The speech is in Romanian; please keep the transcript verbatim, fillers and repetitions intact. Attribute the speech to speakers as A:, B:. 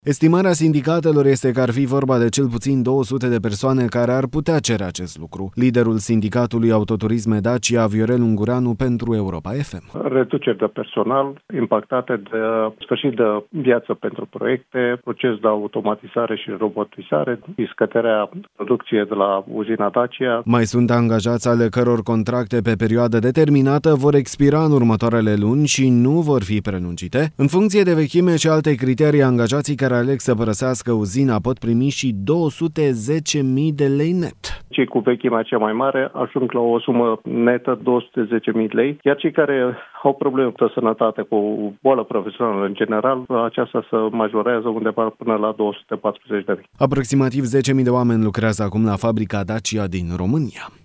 A: Estimarea sindicatelor este că ar fi vorba de cel puțin două sute de persoane care ar putea cere acest lucru. Liderul sindicatului Autoturisme Dacia, Viorel Ungureanu, pentru Europa F M.
B: Reduceri de personal impactate de sfârșit de viață pentru proiecte, proces de automatizare și robotizare, scăderea producției de la uzina Dacia.
A: Mai sunt angajați ale căror contracte pe perioadă determinată vor expira în următoarele luni și nu vor fi prelungite. În funcție de vechime și alte criterii, angajații care aleg să părăsească uzina pot primi și două sute zece mii de lei net.
B: Cei cu vechimea cea mai mare ajung la o sumă netă două sute zece mii de lei, iar cei care au probleme de sănătate cu boală profesională în general, aceasta se majorează undeva până la două sute patruzeci de mii.
A: Aproximativ zece mii de oameni lucrează acum la fabrica Dacia din România.